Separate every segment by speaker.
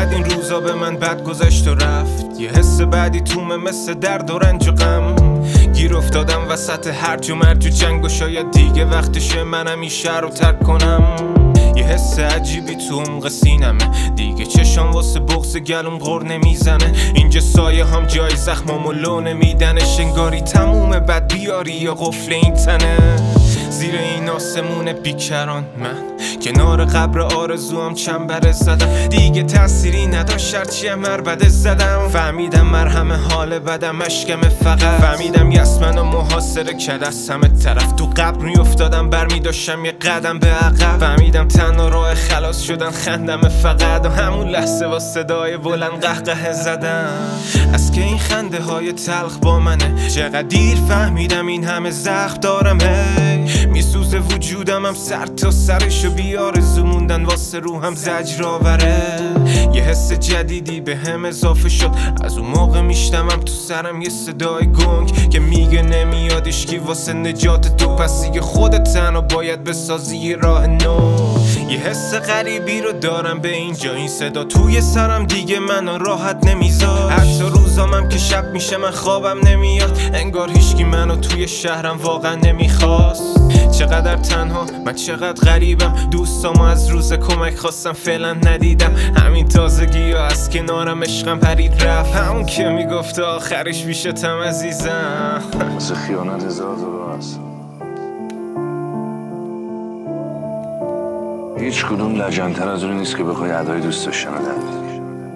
Speaker 1: چقدر این روزا به من بد گذشت و رفت. یه حس بعدی تومه مثل درد و رنج و غم. گیر افتادم وسط هرج و مرج و جنگ و شاید دیگه وقتشه منم این شهر رو ترک کنم. یه حس عجیبی تو عمق سینمه، دیگه چشام واسه بغض گلوم غر نمیزنه. اینجا سایه هم جای زخمامو لو نمیدنش، انگاری تمومه بد بیاری یا قفل این تنه. زیر این آسمون بیکران من کنار قبر آرزوام چنبره زدم، دیگه تأثیری نداشت هرچی مربده زدم. فهمیدم مرهم حال بدم اشکم فقط، فهمیدم یس منو محاصره کرد از همه طرف. تو قبر میافتادم برمی داشتم یه قدم به عقب، فهمیدم تنها راه خلاص شدن خندم فقط. و همون لحظه با صدای بلند قهقه زدم. از که این خنده های تلخ با منه، چقدر دیر فهمیدم این همه زخم دارم. میسوزه وجودم هم سر تا سرشو بیارزو موندن واسه روحم زجر آوره. یه حس جدیدی به هم اضافه شد، از اون موقع میشنوم تو سرم یه صدای گنگ که میگه نمیاد اشکی واسه نجات تو، پس دیگه خودت تنها باید بسازی یه راه نو. یه حس غریبی رو دارم به اینجا، این صدا توی سرم دیگه منو راحت نمیذار. حتی روزامم که شب میشه من خوابم نمیاد، انگار هیچکی منو توی شهرم واقعا نمیخواست. چقدر تنها من، چقدر غریبم، دوستامو از روز کمک خواستم فعلا ندیدم. همین تازگی ها از کنارم عشقم پرید رفت، همون که میگفت آخرش میشتم عزیزم.
Speaker 2: واسه خیانت هزار تا هست، هیچ کدوم لجن‌تر از اون نیست که بخوای ادای دوست داشتن رو تبدیل.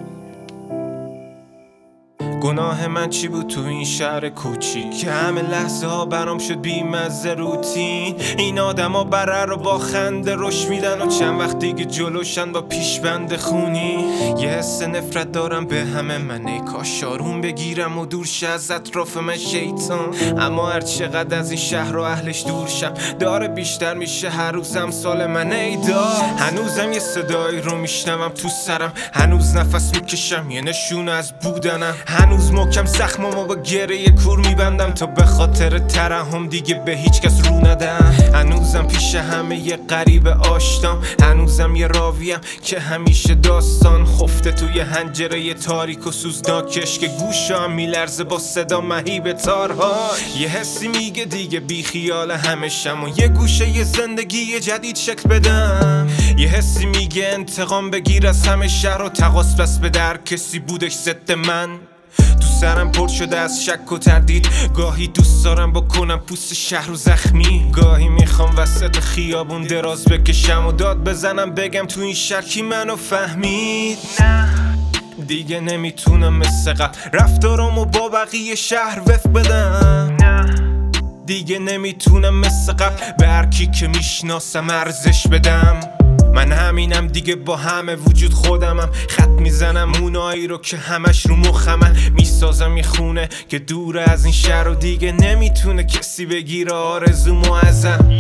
Speaker 1: گناه من چی بود تو این شهر کوچیک که همه لحظه ها برام شد بی‌مزه روتین؟ این آدم ها بره رو با خنده رش میدن و چند وقت دیگه جلوشن با پیشبند خونی. یه حس نفرت دارم به همه من، ای کاش آروم بگیرم و دور شه از اطراف من شیطان. اما هر چقدر از این شهر و اهلش دور شم داره بیشتر میشه هر روزم سال من. ای دار هنوزم یه صدایی رو میشنوم تو سرم، هنوز نفس میکشم یه نشونه از بودنم، هنوز محکم زخمامو با گره کور میبندم تا به خاطر ترحم دیگه به هیچ کس رو ندم. هنوزم پیش همه یه غریب آشنام، هنوزم یه راویم که همیشه داستان خفته توی حنجره تاریک و سوزناکش که گوشام میلرزه با صدا مهیب تارها. یه حسی میگه دیگه بی خیال همشم و یه گوشه یه زندگی جدید شکل بدم. یه حسی میگه انتقام بگیر از همه شهر و تقاص بس به در کسی بودش ضد من. تو سرم پر شده از شک و تردید، گاهی دوست دارم بکنم پوست شهر و زخمی، گاهی میخوام وسط خیابون دراز بکشم و داد بزنم بگم تو این شهر کی منو فهمید. نه دیگه نمیتونم مثل قبل رفتارامو با بقیه شهر وفق بدم. نه دیگه نمیتونم مثل قبل به هر کی که میشناسم ارزش بدم. من همینم دیگه با همه وجود خودمم، خط میزنم اونایی رو که همش رو مخمن، میسازم یه خونه که دور از این شهر و دیگه نمیتونه کسی بگیره آرزومو ازم.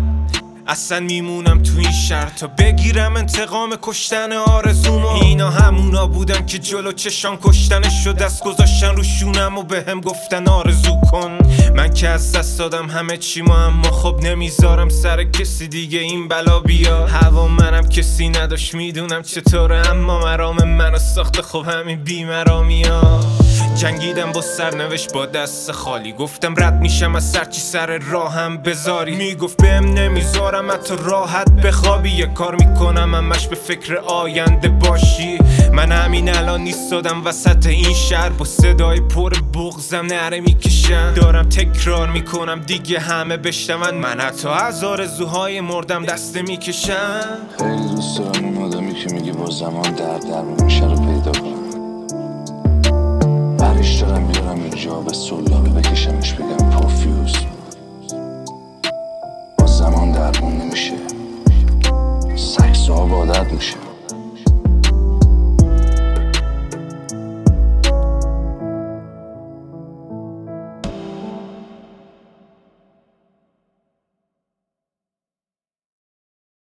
Speaker 1: اصلا میمونم تو این شهر تا بگیرم انتقام کشتن آرزومو. اینا همونا بودن که جلو چشان کشتنش شد، دست گذاشتن رو شونم و به هم گفتن آرزو کن. من که از دست دادم همه چیمو، اما خب نمیذارم سر کسی دیگه این بلا بیا. هوا منم کسی نداشت میدونم چطوره، اما مرام منو ساخته خب همین بیمرامی ها. جنگیدم با سرنوشت با دست خالی، گفتم رد میشم از سرچی سر راهم بذاری، میگفت بهم نمیذارم حتی راحت بخوابی. یه کار میکنم همش به فکر آینده باشی. من همین الان نیستادم وسط این شهر با صدای پر بغضم نره میکشم، دارم تکرار میکنم دیگه همه بشنون، من حتی از آرزوهای مردم دسته میکشم.
Speaker 2: خیلی دوست دارم اون آدمی که میگه با زمان درمون میشه رو پیدا کنم، برش دارم بیارم اینجا و سلابه بکشمش